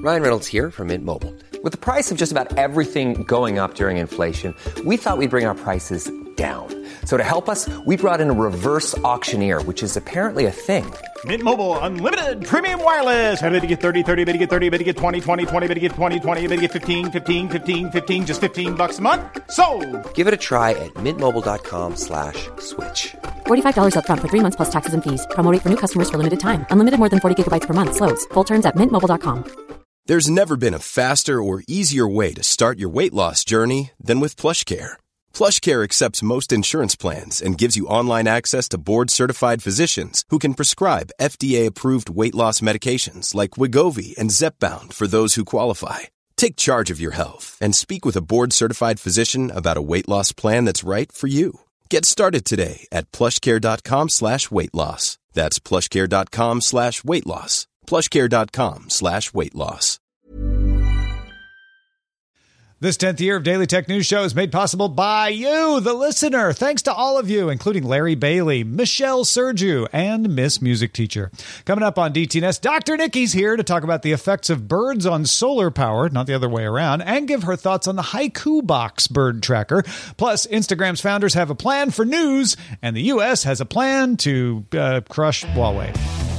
Ryan Reynolds here from Mint Mobile. With the price of just about everything going up during inflation, we thought we'd bring our prices down. So to help us, we brought in a reverse auctioneer, which is apparently a thing. Mint Mobile Unlimited Premium Wireless. How to get 30, 30, bit to get 30, bit to get 20, 20, 20, bit to get 20, 20, bit to get 15, 15, 15, 15, just $15 a month? Sold! Give it a try at mintmobile.com/switch. $45 up front for 3 months plus taxes and fees. Promo rate for new customers for limited time. Unlimited more than 40 gigabytes per month. Slows full terms at mintmobile.com. There's never been a faster or easier way to start your weight loss journey than with PlushCare. PlushCare accepts most insurance plans and gives you online access to board-certified physicians who can prescribe FDA-approved weight loss medications like Wegovy and Zepbound for those who qualify. Take charge of your health and speak with a board-certified physician about a weight loss plan that's right for you. Get started today at plushcare.com/weight loss. That's plushcare.com/weight loss. plushcare.com/weight loss. This 10th year of Daily Tech News Show is made possible by you, the listener. Thanks to all of you, including Larry Bailey, Michelle Sergiu, and Miss Music Teacher. Coming up on DTNS, Dr. Nikki's here to talk about the effects of birds on solar power, not the other way around, and give her thoughts on the Haiku Box bird tracker. Plus, Instagram's founders have a plan for news, and the U.S. has a plan to crush Huawei.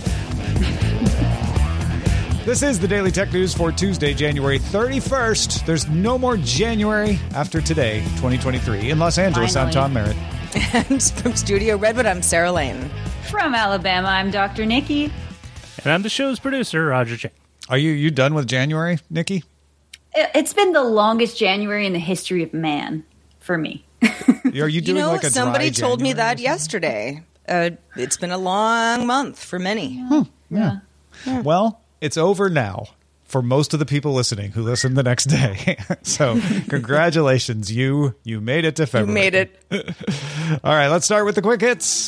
This is the Daily Tech News for Tuesday, January 31st. There's no more January after today, 2023. In Los Angeles, Finally. I'm Tom Merritt. And from Studio Redwood, I'm Sarah Lane. From Alabama, I'm Dr. Nikki. And I'm the show's producer, Roger Chang. Are you done with January, Nikki? It's been the longest January in the history of man for me. Are you doing like a somebody dry told me January that yesterday. It's been a long month for many. Yeah. Well, it's over now for most of the people listening who listen the next day. So congratulations. You made it to February. You made it. All right, let's start with the quick hits.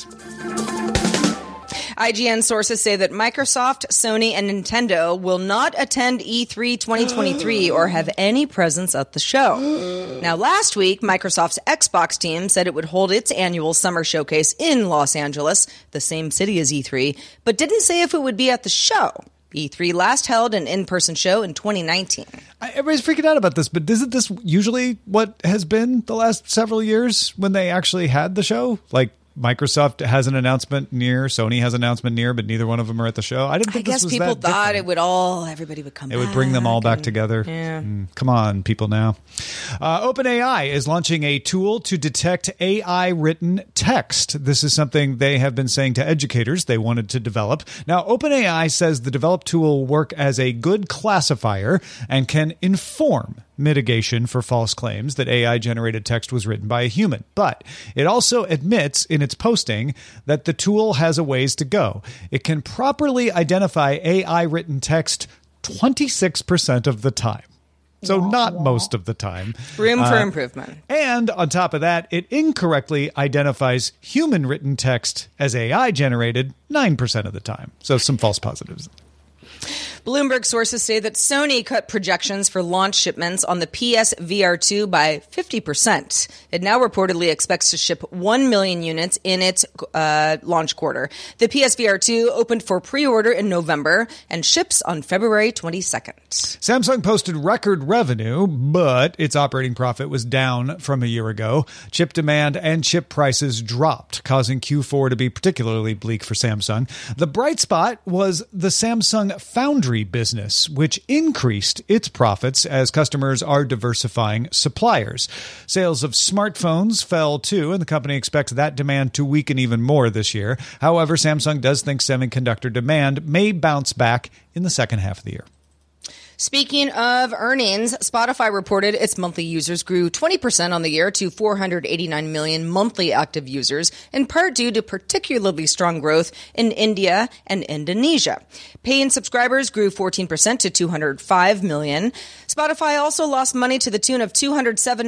IGN sources say that Microsoft, Sony, and Nintendo will not attend E3 2023 or have any presence at the show. Now, last week, Microsoft's Xbox team said it would hold its annual summer showcase in Los Angeles, the same city as E3, but didn't say if it would be at the show. E3 last held an in-person show in 2019. Everybody's freaking out about this, but isn't this usually what has been the last several years when they actually had the show? Like, Microsoft has an announcement near, Sony has an announcement near, but neither one of them are at the show. I didn't think this was that different. I guess people thought everybody would come back. It would bring them all back together. Yeah. Come on, people now. OpenAI is launching a tool to detect AI-written text. This is something they have been saying to educators they wanted to develop. Now, OpenAI says the developed tool will work as a good classifier and can inform mitigation for false claims that AI-generated text was written by a human. But it also admits in its posting that the tool has a ways to go. It can properly identify AI-written text 26% of the time. So not most of the time. Room for improvement. And on top of that, it incorrectly identifies human-written text as AI-generated 9% of the time. So some false positives. Bloomberg sources say that Sony cut projections for launch shipments on the PSVR2 by 50%. It now reportedly expects to ship 1 million units in its launch quarter. The PSVR2 opened for pre-order in November and ships on February 22nd. Samsung posted record revenue, but its operating profit was down from a year ago. Chip demand and chip prices dropped, causing Q4 to be particularly bleak for Samsung. The bright spot was the Samsung Foundry business, which increased its profits as customers are diversifying suppliers. Sales of smartphones fell too, and the company expects that demand to weaken even more this year. However, Samsung does think semiconductor demand may bounce back in the second half of the year. Speaking of earnings, Spotify reported its monthly users grew 20% on the year to 489 million monthly active users, in part due to particularly strong growth in India and Indonesia. Paying subscribers grew 14% to 205 million. Spotify also lost money to the tune of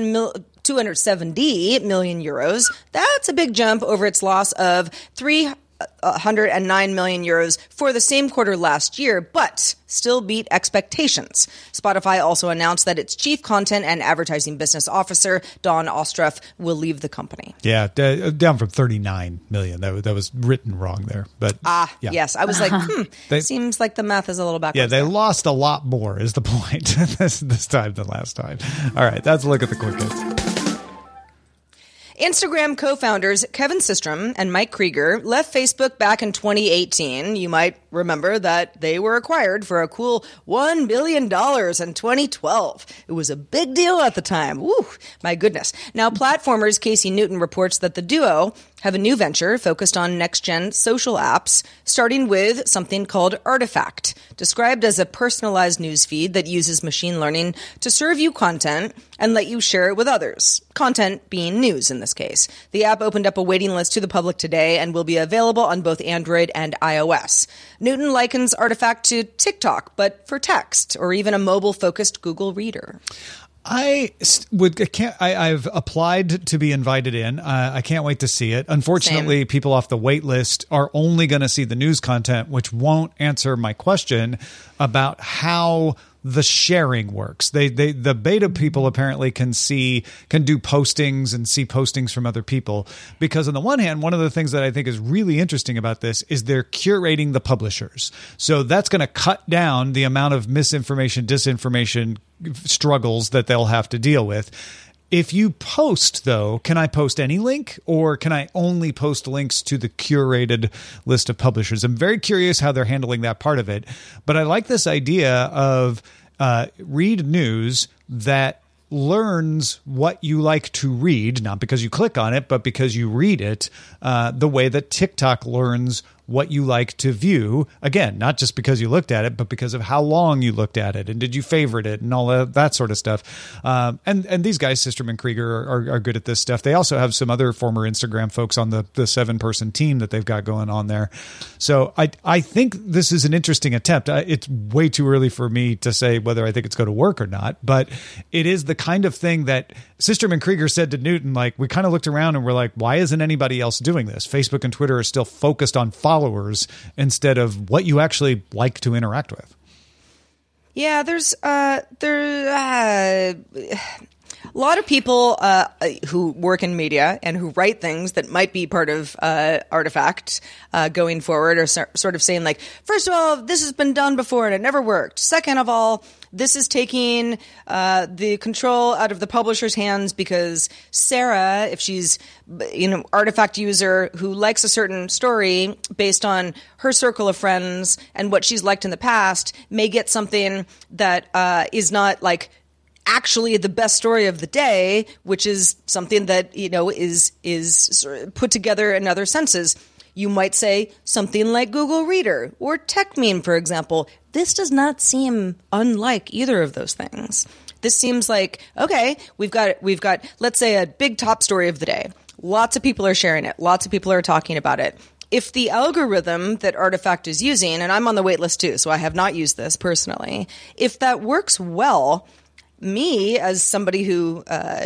270 million euros. That's a big jump over its loss of 109 million euros for the same quarter last year, but still beat expectations. Spotify also announced that its chief content and advertising business officer, Dawn Ostroff, will leave the company. Yeah, down from 39 million. That was written wrong there. But yeah. Yes. I was like, seems like the math is a little backwards. Yeah, they lost a lot more is the point this time than last time. All right, that's a look at the quick hits. Instagram co-founders Kevin Systrom and Mike Krieger left Facebook back in 2018. You might remember that they were acquired for a cool $1 billion in 2012. It was a big deal at the time. Woo, my goodness. Now, Platformer's Casey Newton reports that the duo have a new venture focused on next-gen social apps, starting with something called Artifact, described as a personalized newsfeed that uses machine learning to serve you content and let you share it with others. Content being news in this case. The app opened up a waiting list to the public today and will be available on both Android and iOS. Newton likens Artifact to TikTok, but for text, or even a mobile-focused Google Reader. I've applied to be invited in. I can't wait to see it. Unfortunately, people off the wait list are only going to see the news content, which won't answer my question about how the sharing works. The beta people apparently can do postings and see postings from other people, because on the one hand, one of the things that I think is really interesting about this is they're curating the publishers. So that's going to cut down the amount of misinformation, disinformation struggles that they'll have to deal with. If you post, though, can I post any link, or can I only post links to the curated list of publishers? I'm very curious how they're handling that part of it. But I like this idea of read news that learns what you like to read, not because you click on it, but because you read it, the way that TikTok learns what you like to view. Again, not just because you looked at it, but because of how long you looked at it and did you favorite it and all that sort of stuff. And these guys, Systrom and Krieger, are good at this stuff. They also have some other former Instagram folks on the 7-person team that they've got going on there. So I think this is an interesting attempt. It's way too early for me to say whether I think it's going to work or not, but it is the kind of thing that Systrom and Krieger said to Newton, like, we kind of looked around and we're like, why isn't anybody else doing this? Facebook and Twitter are still focused on followers instead of what you actually like to interact with. Yeah, there's a lot of people who work in media and who write things that might be part of Artifact going forward are sort of saying, like, first of all, this has been done before and it never worked. Second of all, this is taking the control out of the publisher's hands, because Sarah, if she's Artifact user who likes a certain story based on her circle of friends and what she's liked in the past, may get something that is not like actually the best story of the day, which is something that is put together in other senses. You might say something like Google Reader or TechMeme, for example. This does not seem unlike either of those things. This seems like, okay, we've got, let's say, a big top story of the day. Lots of people are sharing it. Lots of people are talking about it. If the algorithm that Artifact is using, and I'm on the wait list too, so I have not used this personally, if that works well, me, as somebody who,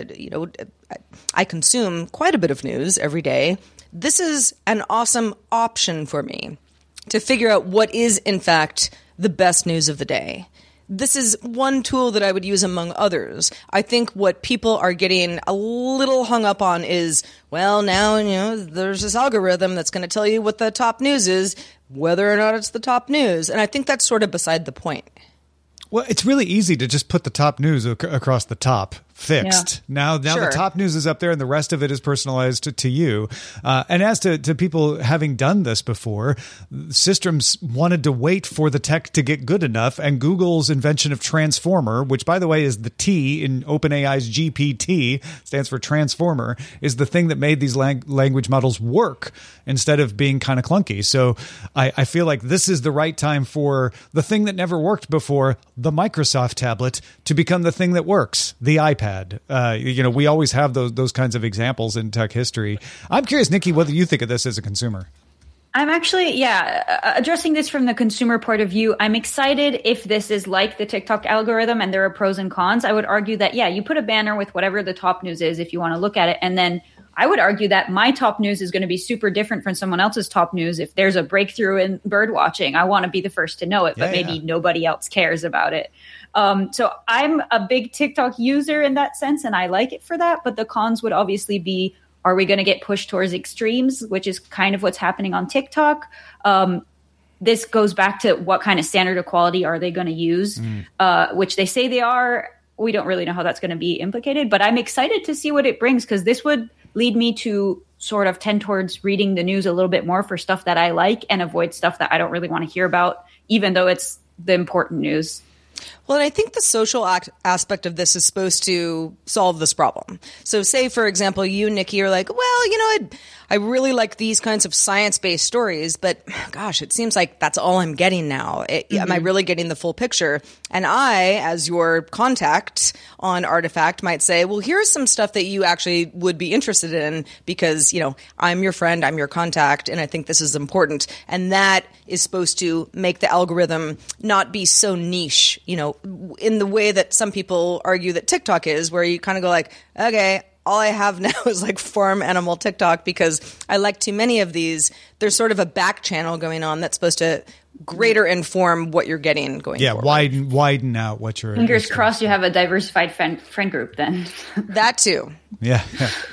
I consume quite a bit of news every day, this is an awesome option for me to figure out what is, in fact, the best news of the day. This is one tool that I would use among others. I think what people are getting a little hung up on is, well, now, there's this algorithm that's going to tell you what the top news is, whether or not it's the top news. And I think that's sort of beside the point. Well, it's really easy to just put the top news across the top. Fixed. Yeah. Now sure. The top news is up there and the rest of it is personalized to you. And as to people having done this before, systems wanted to wait for the tech to get good enough, and Google's invention of Transformer, which by the way is the T in OpenAI's GPT, stands for Transformer, is the thing that made these language models work instead of being kind of clunky. So I feel like this is the right time for the thing that never worked before, the Microsoft tablet, to become the thing that works, the iPad. We always have those kinds of examples in tech history. I'm curious, Nikki, whether you think of this as a consumer. I'm actually, addressing this from the consumer point of view. I'm excited if this is like the TikTok algorithm and there are pros and cons. I would argue that, you put a banner with whatever the top news is if you want to look at it, and then I would argue that my top news is going to be super different from someone else's top news. If there's a breakthrough in bird watching, I want to be the first to know it, but maybe nobody else cares about it. So I'm a big TikTok user in that sense, and I like it for that. But the cons would obviously be, are we going to get pushed towards extremes, which is kind of what's happening on TikTok? This goes back to what kind of standard of quality are they going to use, which they say they are. We don't really know how that's going to be implicated, but I'm excited to see what it brings, because this would lead me to sort of tend towards reading the news a little bit more for stuff that I like and avoid stuff that I don't really want to hear about, even though it's the important news. Well, and I think the social aspect of this is supposed to solve this problem. So say, for example, you, Nikki, are like, well, you know, I really like these kinds of science-based stories, but gosh, it seems like that's all I'm getting now. Am I really getting the full picture? And I, as your contact on Artifact, might say, well, here's some stuff that you actually would be interested in because, you know, I'm your friend, I'm your contact, and I think this is important. And that is supposed to make the algorithm not be so niche, you know, in the way that some people argue that TikTok is, where you kind of go like, okay, all I have now is like farm animal TikTok because I like too many of these. There's sort of a back channel going on that's supposed to greater inform what you're getting going forward. widen out what you're... Fingers crossed you have a diversified friend group then. That too. Yeah.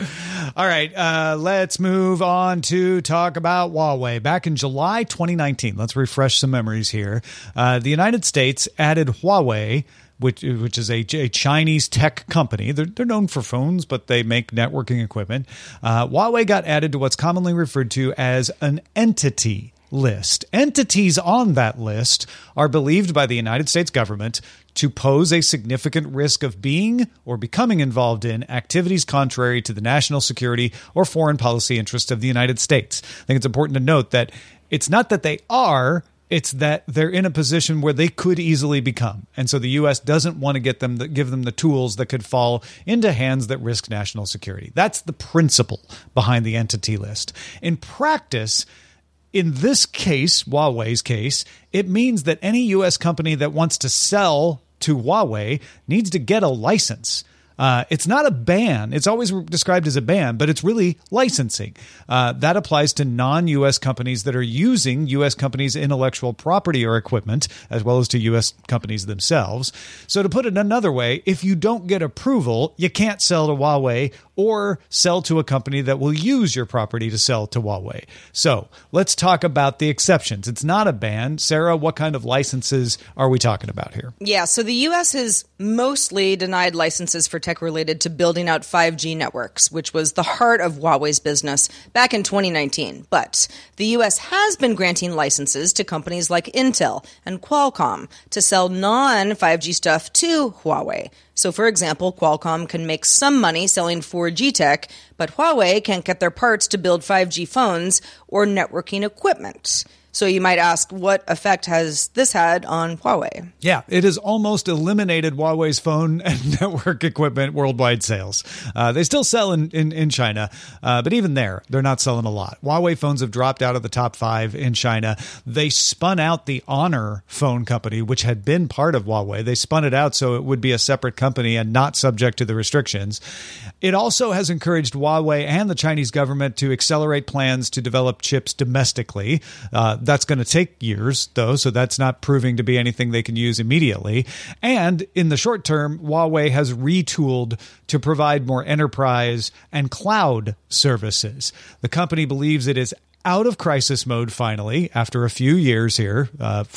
All right. Let's move on to talk about Huawei. Back in July 2019, let's refresh some memories here. The United States added Huawei, which is a Chinese tech company. They're known for phones, but they make networking equipment. Huawei got added to what's commonly referred to as an entity list. Entities on that list are believed by the United States government to pose a significant risk of being or becoming involved in activities contrary to the national security or foreign policy interests of the United States. I think it's important to note that it's not that they are, it's that they're in a position where they could easily become. And so the U.S. doesn't want to give them the tools that could fall into hands that risk national security. That's the principle behind the entity list. In practice, in this case, Huawei's case, it means that any U.S. company that wants to sell to Huawei needs to get a license. It's not a ban. It's always described as a ban, but it's really licensing. That applies to non-U.S. companies that are using U.S. companies' intellectual property or equipment, as well as to U.S. companies themselves. So to put it another way, if you don't get approval, you can't sell to Huawei or sell to a company that will use your property to sell to Huawei. So let's talk about the exceptions. It's not a ban. Sarah, what kind of licenses are we talking about here? Yeah, so the U.S. has mostly denied licenses for tech related to building out 5G networks, which was the heart of Huawei's business back in 2019. But the U.S. has been granting licenses to companies like Intel and Qualcomm to sell non-5G stuff to Huawei. So, for example, Qualcomm can make some money selling 4G tech, but Huawei can't get their parts to build 5G phones or networking equipment. So you might ask, what effect has this had on Huawei? Yeah, it has almost eliminated Huawei's phone and network equipment worldwide sales. They still sell in China, but even there, they're not selling a lot. Huawei phones have dropped out of the top 5 in China. They spun out the Honor phone company, which had been part of Huawei. They spun it out so it would be a separate company and not subject to the restrictions. It also has encouraged Huawei and the Chinese government to accelerate plans to develop chips domestically. That's going to take years, though, so that's not proving to be anything they can use immediately. And in the short term, Huawei has retooled to provide more enterprise and cloud services. The company believes it is out of crisis mode finally after a few years here,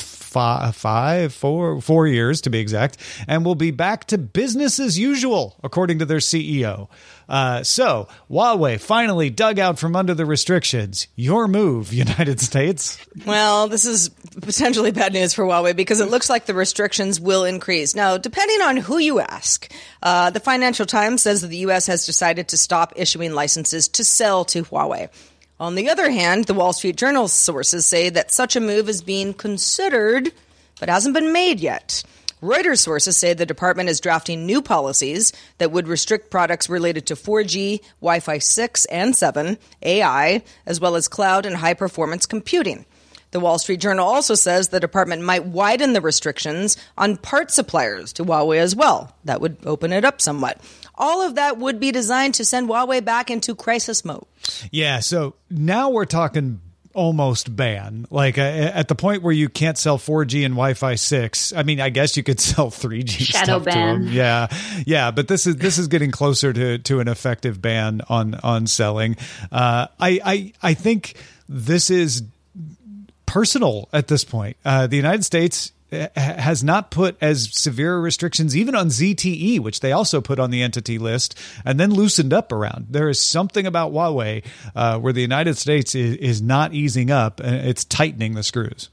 4 years to be exact, and will be back to business as usual, according to their CEO. So Huawei finally dug out from under the restrictions. Your move, United States. Well, this is potentially bad news for Huawei because it looks like the restrictions will increase. Now, depending on who you ask, the Financial Times says that the U.S. has decided to stop issuing licenses to sell to Huawei. On the other hand, the Wall Street Journal's sources say that such a move is being considered, but hasn't been made yet. Reuters sources say the department is drafting new policies that would restrict products related to 4G, Wi-Fi 6 and 7, AI, as well as cloud and high-performance computing. The Wall Street Journal also says the department might widen the restrictions on part suppliers to Huawei as well. That would open it up somewhat. All of that would be designed to send Huawei back into crisis mode. Yeah, so now we're talking almost ban. Like at the point where you can't sell 4G and Wi-Fi 6. I mean, I guess you could sell 3G shadow stuff ban. to them. Yeah, but this is getting closer to an effective ban on selling. I think this is personal at this point. The United States has not put as severe restrictions even on ZTE, which they also put on the entity list and then loosened up around. There is something about Huawei where the United States is not easing up. It's tightening the screws.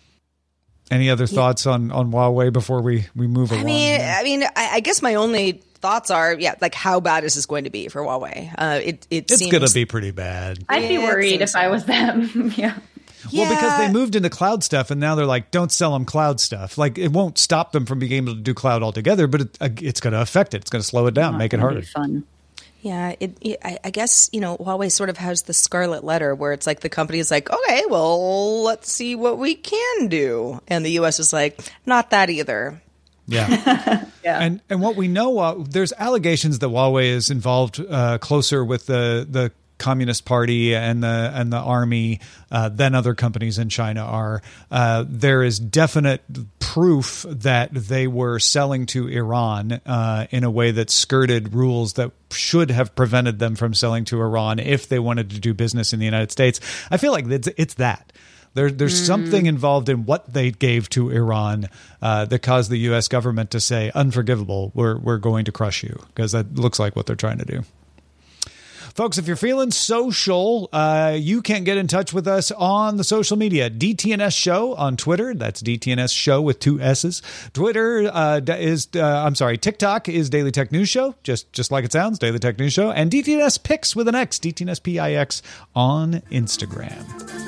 Any other thoughts on Huawei before we move along? I guess my only thoughts are, like, how bad is this going to be for Huawei? It's going to be pretty bad. I'd be worried if I was them. Yeah. Well, because they moved into cloud stuff and now they're like, don't sell them cloud stuff. Like, it won't stop them from being able to do cloud altogether, but it's going to affect it. It's going to slow it down, make it harder. Fun. Yeah, I guess, Huawei sort of has the scarlet letter where it's like the company is like, okay, well, let's see what we can do. And the U.S. is like, not that either. Yeah. Yeah. And what we know, there's allegations that Huawei is involved closer with the Communist Party and the army than other companies in China are. There is definite proof that they were selling to Iran in a way that skirted rules that should have prevented them from selling to Iran if they wanted to do business in the United States. I feel like it's that. There's something involved in what they gave to Iran that caused the U.S. government to say, unforgivable, we're going to crush you, because that looks like what they're trying to do. Folks, if you're feeling social, you can get in touch with us on the social media. DTNS Show on Twitter. That's DTNS Show with 2 S's. TikTok is Daily Tech News Show, just like it sounds, Daily Tech News Show. And DTNS Pix with an X, DTNS PIX on Instagram.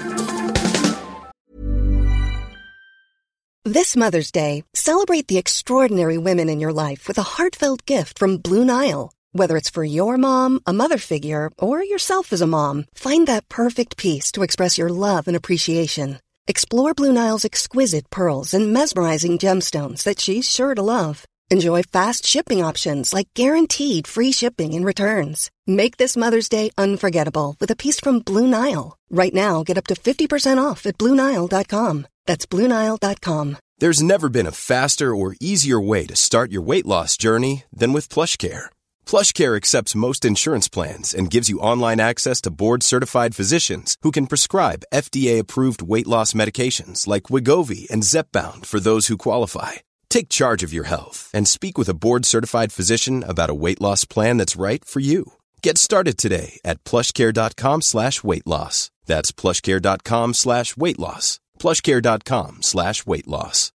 This Mother's Day, celebrate the extraordinary women in your life with a heartfelt gift from Blue Nile. Whether it's for your mom, a mother figure, or yourself as a mom, find that perfect piece to express your love and appreciation. Explore Blue Nile's exquisite pearls and mesmerizing gemstones that she's sure to love. Enjoy fast shipping options like guaranteed free shipping and returns. Make this Mother's Day unforgettable with a piece from Blue Nile. Right now, get up to 50% off at BlueNile.com. That's BlueNile.com. There's never been a faster or easier way to start your weight loss journey than with PlushCare. PlushCare accepts most insurance plans and gives you online access to board-certified physicians who can prescribe FDA-approved weight loss medications like Wegovy and Zepbound for those who qualify. Take charge of your health and speak with a board-certified physician about a weight loss plan that's right for you. Get started today at plushcare.com/weight loss. That's plushcare.com/weight loss. plushcare.com/weight loss.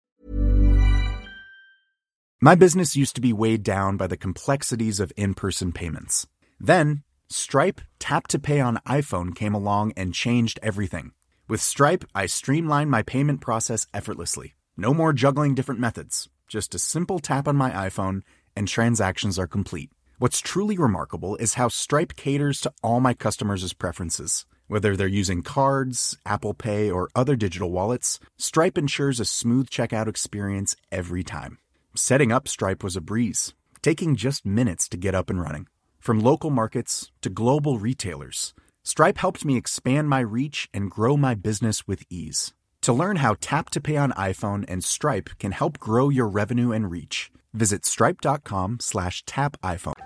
My business used to be weighed down by the complexities of in-person payments. Then, Stripe Tap to Pay on iPhone came along and changed everything. With Stripe, I streamlined my payment process effortlessly. No more juggling different methods. Just a simple tap on my iPhone and transactions are complete. What's truly remarkable is how Stripe caters to all my customers' preferences. Whether they're using cards, Apple Pay, or other digital wallets, Stripe ensures a smooth checkout experience every time. Setting up Stripe was a breeze, taking just minutes to get up and running. From local markets to global retailers, Stripe helped me expand my reach and grow my business with ease. To learn how Tap to Pay on iPhone and Stripe can help grow your revenue and reach, visit stripe.com/tapiphone.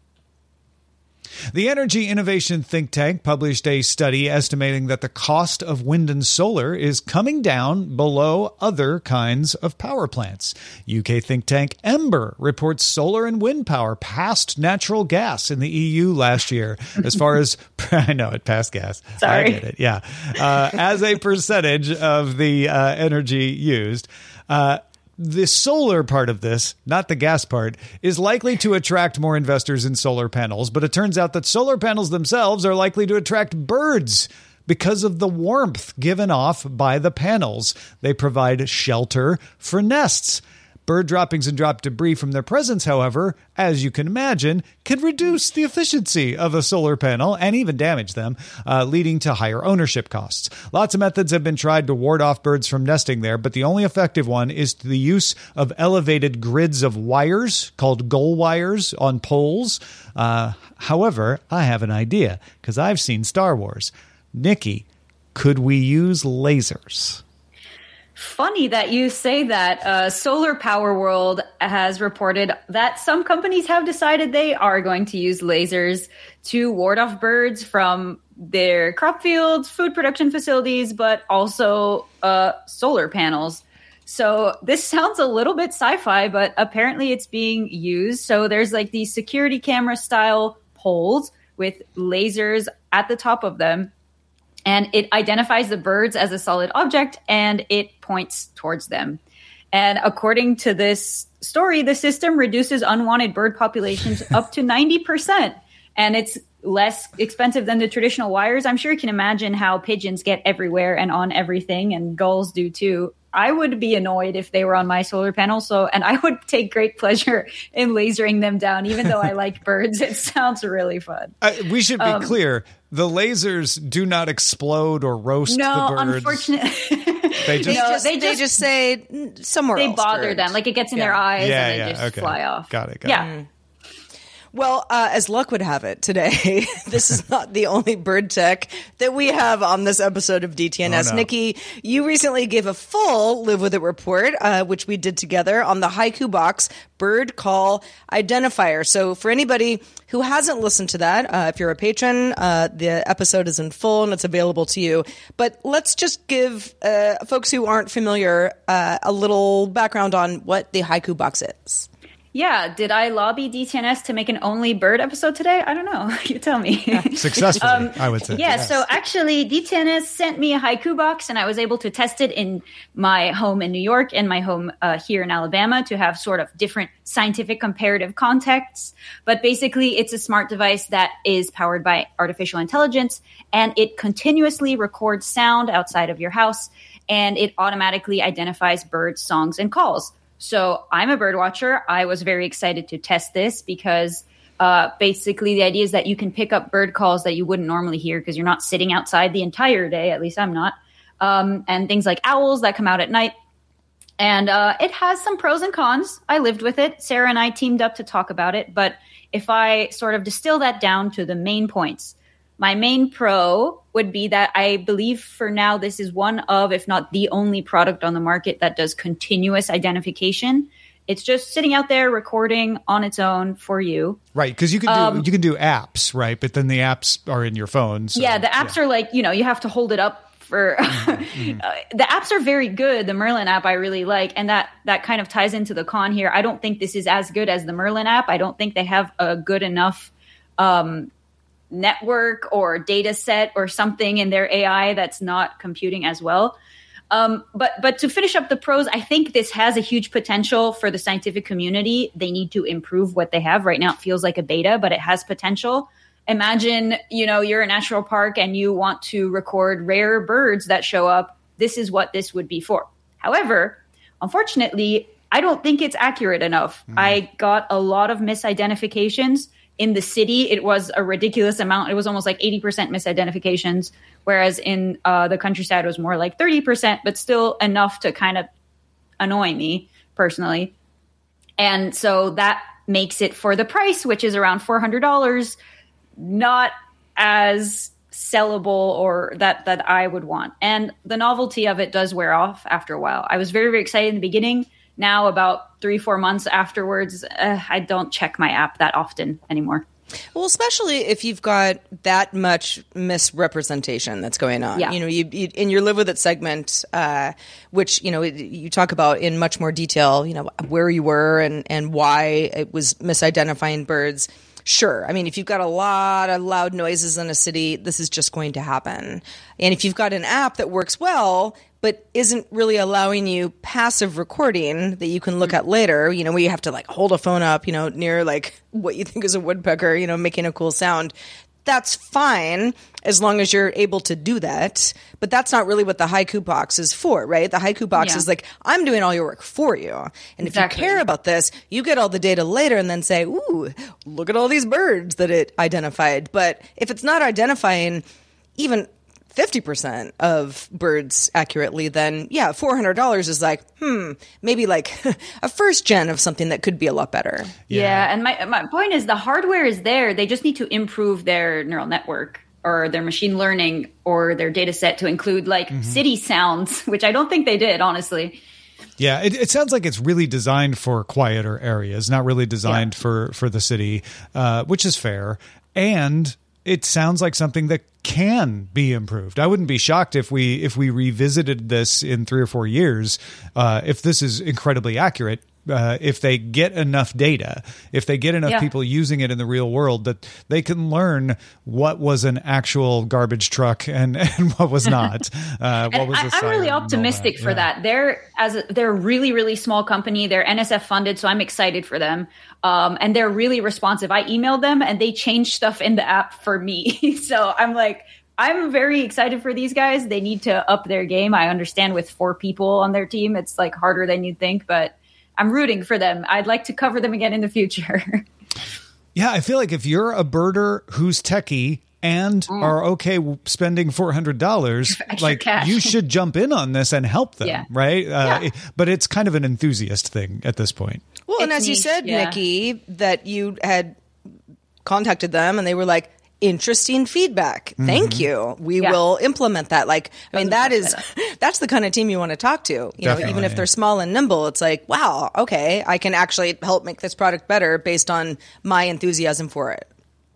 The Energy Innovation Think Tank published a study estimating that the cost of wind and solar is coming down below other kinds of power plants. UK think tank Ember reports solar and wind power passed natural gas in the EU last year. As far as, I know it passed gas. Sorry. I get it, yeah. As a percentage of the energy used. The solar part of this, not the gas part, is likely to attract more investors in solar panels, but it turns out that solar panels themselves are likely to attract birds because of the warmth given off by the panels. They provide shelter for nests. Bird droppings and drop debris from their presence, however, as you can imagine, can reduce the efficiency of a solar panel and even damage them, leading to higher ownership costs. Lots of methods have been tried to ward off birds from nesting there, but the only effective one is the use of elevated grids of wires called gull wires on poles. However, I have an idea because I've seen Star Wars. Nikki, could we use lasers? Funny that you say that. Solar Power World has reported that some companies have decided they are going to use lasers to ward off birds from their crop fields, food production facilities, but also solar panels. So this sounds a little bit sci-fi, but apparently it's being used. So there's like these security camera style poles with lasers at the top of them. And it identifies the birds as a solid object, and it points towards them. And according to this story, the system reduces unwanted bird populations up to 90%. And it's less expensive than the traditional wires. I'm sure you can imagine how pigeons get everywhere and on everything, and gulls do too. I would be annoyed if they were on my solar panel. And I would take great pleasure in lasering them down, even though I like birds. It sounds really fun. We should be clear. The lasers do not explode or roast the birds. No, unfortunately. They just say somewhere else. They bother them. Like it gets in their eyes and they just fly off. Got it. Yeah. Well, as luck would have it today, this is not the only bird tech that we have on this episode of DTNS. Oh, no. Nikki, you recently gave a full Live With It report, which we did together on the Haiku Box bird call identifier. So for anybody who hasn't listened to that, if you're a patron, the episode is in full and it's available to you. But let's just give folks who aren't familiar a little background on what the Haiku Box is. Yeah. Did I lobby DTNS to make an only bird episode today? I don't know. You tell me. Successfully, I would say. Yeah. Yes. So actually, DTNS sent me a Haiku box, and I was able to test it in my home in New York and my home here in Alabama to have sort of different scientific comparative contexts. But basically, it's a smart device that is powered by artificial intelligence, and it continuously records sound outside of your house, and it automatically identifies birds, songs, and calls. So I'm a bird watcher. I was very excited to test this because basically the idea is that you can pick up bird calls that you wouldn't normally hear because you're not sitting outside the entire day. At least I'm not. And things like owls that come out at night. And it has some pros and cons. I lived with it. Sarah and I teamed up to talk about it. But if I sort of distill that down to the main points, my main pro would be that I believe for now this is one of, if not the only product on the market that does continuous identification. It's just sitting out there recording on its own for you. Right, because you can do apps, right? But then the apps are in your phone. So, yeah, the apps are like, you have to hold it up for the apps are very good. The Merlin app I really like, and that kind of ties into the con here. I don't think this is as good as the Merlin app. I don't think they have a good enough network or data set or something in their AI that's not computing as well. But to finish up the pros, I think this has a huge potential for the scientific community. They need to improve what they have. Right now it feels like a beta, but it has potential. Imagine, you're a national park and you want to record rare birds that show up. This is what this would be for. However, unfortunately, I don't think it's accurate enough. I got a lot of misidentifications. In the city, it was a ridiculous amount. It was almost like 80% misidentifications, whereas in the countryside, it was more like 30%, but still enough to kind of annoy me personally. And so that makes it, for the price, which is around $400, not as sellable or that I would want. And the novelty of it does wear off after a while. I was very, very excited in the beginning. Now, about 3-4 months afterwards, I don't check my app that often anymore. Well, especially if you've got that much misrepresentation that's going on. Yeah. You in your Live With It segment, which, you talk about in much more detail, where you were and why it was misidentifying birds. Sure. I mean, if you've got a lot of loud noises in a city, this is just going to happen. And if you've got an app that works well, but isn't really allowing you passive recording that you can look at later, where you have to hold a phone up, near what you think is a woodpecker, making a cool sound. that's fine as long as you're able to do that. But that's not really what the Haiku box is for, right? The Haiku box is like, I'm doing all your work for you. And if you care about this, you get all the data later and then say, ooh, look at all these birds that it identified. But if it's not identifying even 50% of birds accurately, then yeah, $400 is like, maybe like a first gen of something that could be a lot better. Yeah. And my point is the hardware is there. They just need to improve their neural network or their machine learning or their data set to include like city sounds, which I don't think they did, honestly. Yeah, it sounds like it's really designed for quieter areas, not really designed for the city, which is fair. And it sounds like something that can be improved. I wouldn't be shocked if we revisited this in 3 or 4 years, if this is incredibly accurate. If they get enough data, if they get enough people using it in the real world, that they can learn what was an actual garbage truck and what was not. What was a I'm really optimistic for that. They're a really, really small company. They're NSF funded, so I'm excited for them. And they're really responsive. I emailed them and they changed stuff in the app for me. So I'm very excited for these guys. They need to up their game. I understand with 4 people on their team, it's like harder than you'd think, but I'm rooting for them. I'd like to cover them again in the future. Yeah, I feel like if you're a birder who's techie and are okay spending $400, like cash. You should jump in on this and help them, right? But it's kind of an enthusiast thing at this point. Well, and as you said, Nikki, that you had contacted them and they were like, interesting feedback. Thank you. We will implement that. Like, I mean, that's the kind of team you want to talk to. You know, even if they're small and nimble, it's like, wow, okay, I can actually help make this product better based on my enthusiasm for it.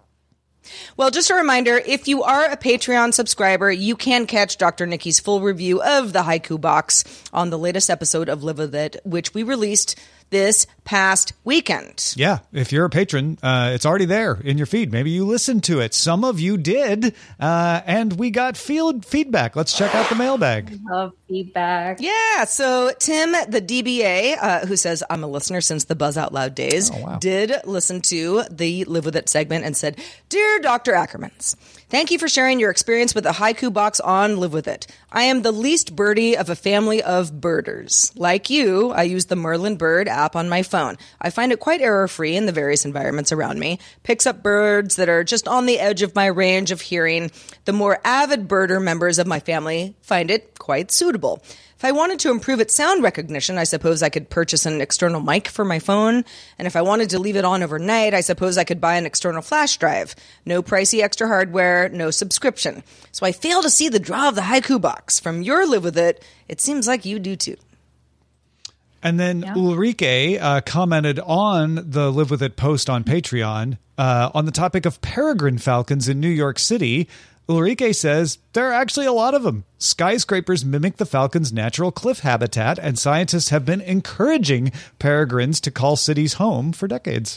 Well, just a reminder, if you are a Patreon subscriber, you can catch Dr. Nikki's full review of the Haiku box on the latest episode of Live With It, which we released this past weekend. Yeah, if you're a patron, it's already there in your feed. Maybe you listened to it. Some of you did, and we got feedback. Let's check out the mailbag. Love feedback. Yeah, so Tim, the DBA, who says, I'm a listener since the Buzz Out Loud days, did listen to the Live With It segment and said, Dear Dr. Ackermans, thank you for sharing your experience with the Haiku box on Live With It. I am the least birdie of a family of birders. Like you, I use the Merlin Bird app on my phone. I find it quite error-free in the various environments around me. Picks up birds that are just on the edge of my range of hearing. The more avid birder members of my family find it quite suitable. If I wanted to improve its sound recognition, I suppose I could purchase an external mic for my phone. And if I wanted to leave it on overnight, I suppose I could buy an external flash drive. No pricey extra hardware, no subscription. So I fail to see the draw of the Haiku box. From your Live With It, it seems like you do too. And then Ulrike commented on the Live With It post on Patreon on the topic of peregrine falcons in New York City. Ulrike says, there are actually a lot of them. Skyscrapers mimic the falcon's natural cliff habitat, and scientists have been encouraging peregrines to call cities home for decades.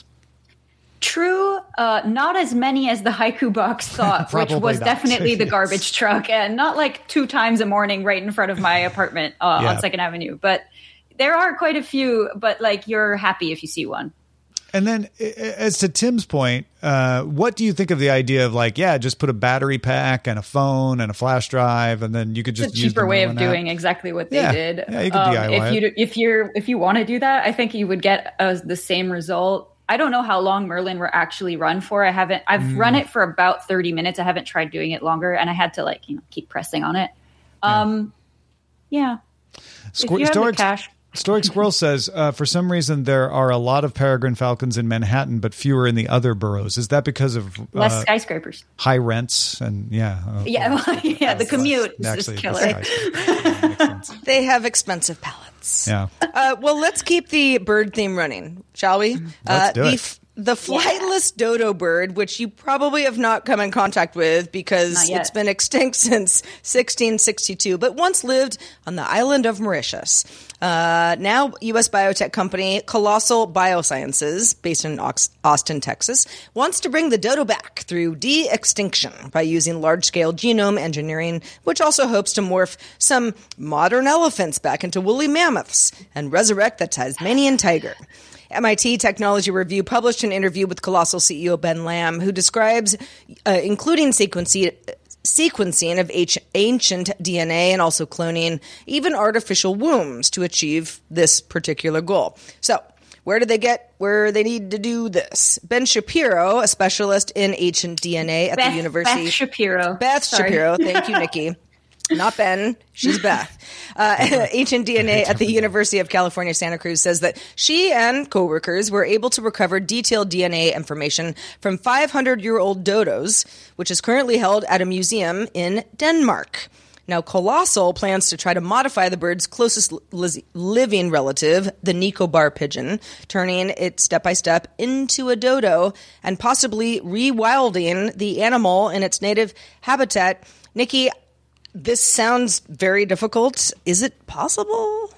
True, not as many as the Haiku box thought, which was definitely the garbage truck, and not like 2 times a morning right in front of my apartment on 2nd Avenue. But there are quite a few, but like you're happy if you see one. And then as to Tim's point, what do you think of the idea of like, just put a battery pack and a phone and a flash drive, and then you could just use a cheaper way of doing exactly what they did. Yeah, you could DIY if you want to do that, I think you would get the same result. I don't know how long Merlin were actually run for. I've run it for about 30 minutes. I haven't tried doing it longer, and I had to keep pressing on it. If you have the cash. Stoic Squirrel says, for some reason, there are a lot of peregrine falcons in Manhattan, but fewer in the other boroughs. Is that because of less skyscrapers, high rents, and the commute is just killer. They have expensive pallets. Yeah. Well, let's keep the bird theme running, shall we? Let's do it. The flightless dodo bird, which you probably have not come in contact with because it's been extinct since 1662, but once lived on the island of Mauritius. Now, U.S. biotech company Colossal Biosciences, based in Austin, Texas, wants to bring the dodo back through de-extinction by using large-scale genome engineering, which also hopes to morph some modern elephants back into woolly mammoths and resurrect the Tasmanian tiger. MIT Technology Review published an interview with Colossal CEO Ben Lamb, who describes including sequencing of ancient DNA and also cloning, even artificial wombs to achieve this particular goal. So, where do they get where they need to do this? Ben Shapiro, a specialist in ancient DNA at the university. Beth Shapiro. Beth Shapiro. Thank you, Nikki. Not Ben. She's Beth. Ancient DNA at the University of California, Santa Cruz says that she and coworkers were able to recover detailed DNA information from 500-year-old dodos, which is currently held at a museum in Denmark. Now, Colossal plans to try to modify the bird's closest living relative, the Nicobar pigeon, turning it step-by-step into a dodo and possibly rewilding the animal in its native habitat. Nikki, this sounds very difficult. Is it possible?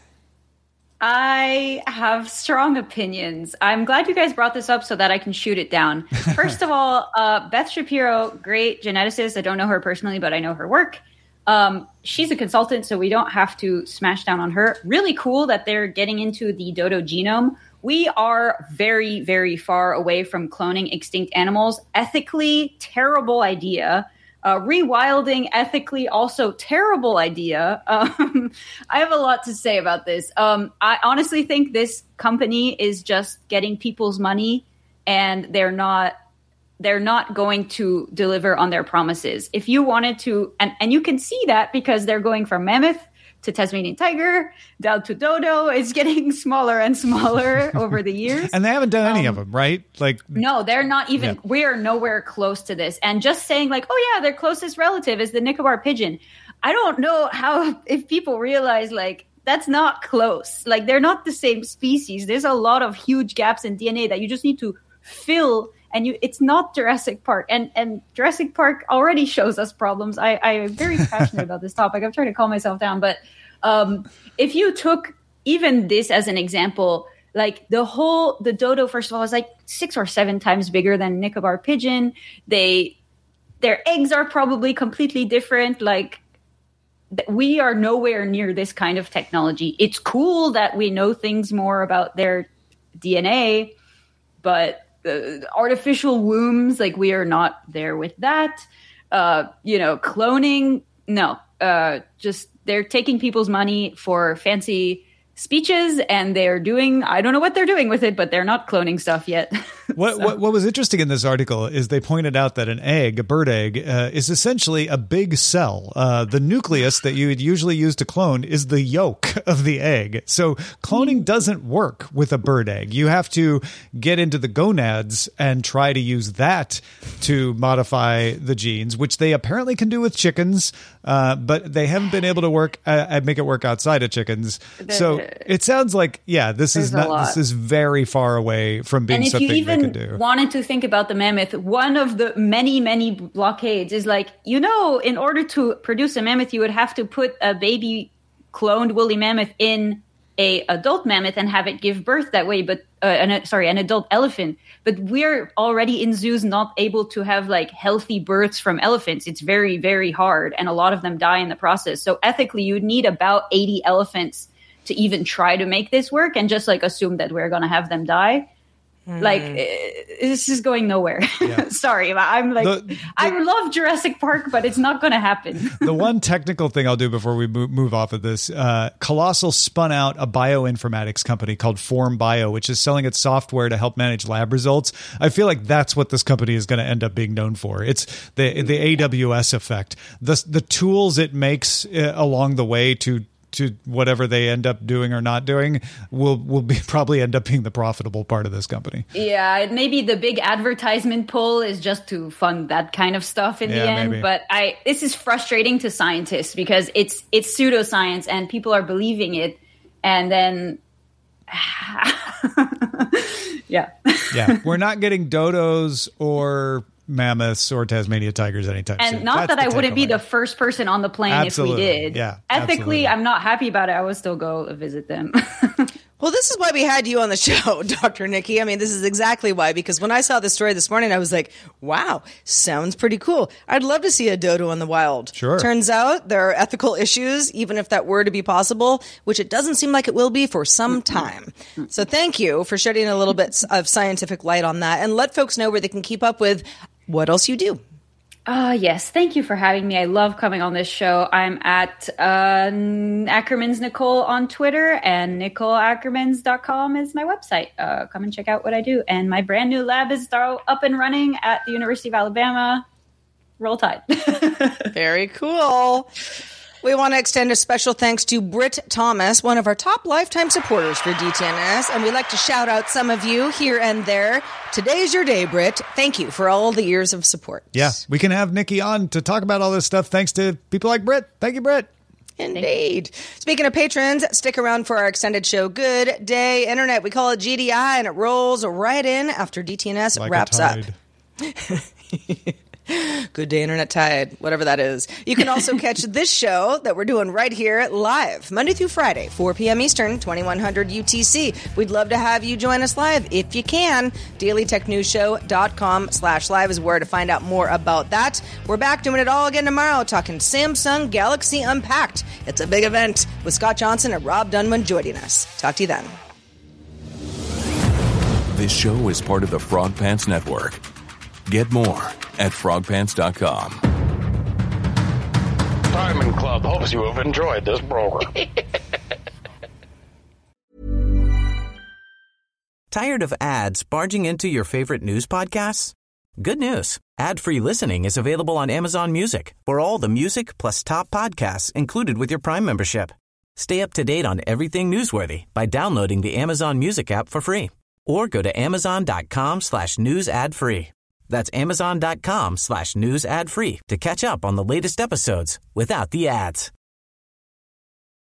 I have strong opinions. I'm glad you guys brought this up so that I can shoot it down. First of all, Beth Shapiro, great geneticist. I don't know her personally, but I know her work. She's a consultant, so we don't have to smash down on her. Really cool that they're getting into the dodo genome. We are very, very far away from cloning extinct animals. Ethically, terrible idea. Rewilding, ethically, also terrible idea. I have a lot to say about this. I honestly think this company is just getting people's money, and they're not going to deliver on their promises. If you wanted to, and you can see that because they're going from mammoth to Tasmanian tiger down to dodo. It's getting smaller and smaller over the years. And they haven't done any of them, right? No, they're not even, we are nowhere close to this. And just saying oh yeah, their closest relative is the Nicobar pigeon. I don't know if people realize that's not close. They're not the same species. There's a lot of huge gaps in DNA that you just need to fill. And it's not Jurassic Park. And Jurassic Park already shows us problems. I'm very passionate about this topic. I'm trying to calm myself down. But if you took even this as an example, the dodo, first of all, is 6 or 7 times bigger than Nicobar pigeon. Their eggs are probably completely different. We are nowhere near this kind of technology. It's cool that we know things more about their DNA, but artificial wombs, we are not there with that. Cloning, no. Just they're taking people's money for fancy speeches, and they're doing, I don't know what they're doing with it, but they're not cloning stuff yet. What was interesting in this article is they pointed out that an egg, a bird egg, is essentially a big cell. The nucleus that you would usually use to clone is the yolk of the egg. So cloning doesn't work with a bird egg. You have to get into the gonads and try to use that to modify the genes, which they apparently can do with chickens, but they haven't been able to make it work outside of chickens. So it sounds like, this is very far away from being something they can do. And if you even wanted to think about the mammoth, one of the many, many blockades is in order to produce a mammoth, you would have to put a baby cloned woolly mammoth in a adult mammoth and have it give birth that way. But an adult elephant. But we're already in zoos not able to have healthy births from elephants. It's very, very hard, and a lot of them die in the process. So ethically, you'd need about 80 elephants to even try to make this work, and just assume that we're going to have them die. This is going nowhere. Yeah. Sorry, I'm I love Jurassic Park, but it's not going to happen. The one technical thing I'll do before we move off of this, Colossal spun out a bioinformatics company called Form Bio, which is selling its software to help manage lab results. I feel like that's what this company is going to end up being known for. It's the AWS effect. The tools it makes along the way to whatever they end up doing or not doing will probably end up being the profitable part of this company. Yeah, maybe the big advertisement pull is just to fund that kind of stuff in the end. Maybe. But this is frustrating to scientists because it's pseudoscience and people are believing it, and then yeah, we're not getting dodos or mammoths or Tasmania tigers anytime soon. And not that I wouldn't be the first person on the plane if we did. Yeah, ethically, I'm not happy about it. I would still go visit them. Well, this is why we had you on the show, Dr. Nikki. I mean, this is exactly why, because when I saw this story this morning, I was like, wow, sounds pretty cool. I'd love to see a dodo in the wild. Sure. Turns out there are ethical issues, even if that were to be possible, which it doesn't seem like it will be for some time. So thank you for shedding a little bit of scientific light on that, and let folks know where they can keep up with what else you do. Yes. Thank you for having me. I love coming on this show. I'm at Ackerman's Nicole on Twitter, and NicoleAckermans.com is my website. Come and check out what I do. And my brand new lab is up and running at the University of Alabama. Roll Tide. Very cool. We want to extend a special thanks to Britt Thomas, one of our top lifetime supporters for DTNS, and we'd like to shout out some of you here and there. Today's your day, Britt. Thank you for all the years of support. Yeah, we can have Nikki on to talk about all this stuff thanks to people like Britt. Thank you, Britt. Indeed. Speaking of patrons, stick around for our extended show, Good Day Internet. We call it GDI, and it rolls right in after DTNS Like wraps up. Good Day Internet Tide, whatever that is. You can also catch this show that we're doing right here live, Monday through Friday, 4 p.m. Eastern, 2100 UTC. We'd love to have you join us live if you can. DailyTechNewsShow.com/live is where to find out more about that. We're back doing it all again tomorrow, talking Samsung Galaxy Unpacked. It's a big event with Scott Johnson and Rob Dunman joining us. Talk to you then. This show is part of the Frog Pants Network. Get more at frogpants.com. Diamond Club hopes you have enjoyed this program. Tired of ads barging into your favorite news podcasts? Good news. Ad-free listening is available on Amazon Music for all the music plus top podcasts included with your Prime membership. Stay up to date on everything newsworthy by downloading the Amazon Music app for free or go to amazon.com/news ad free. That's amazon.com/news ad free to catch up on the latest episodes without the ads.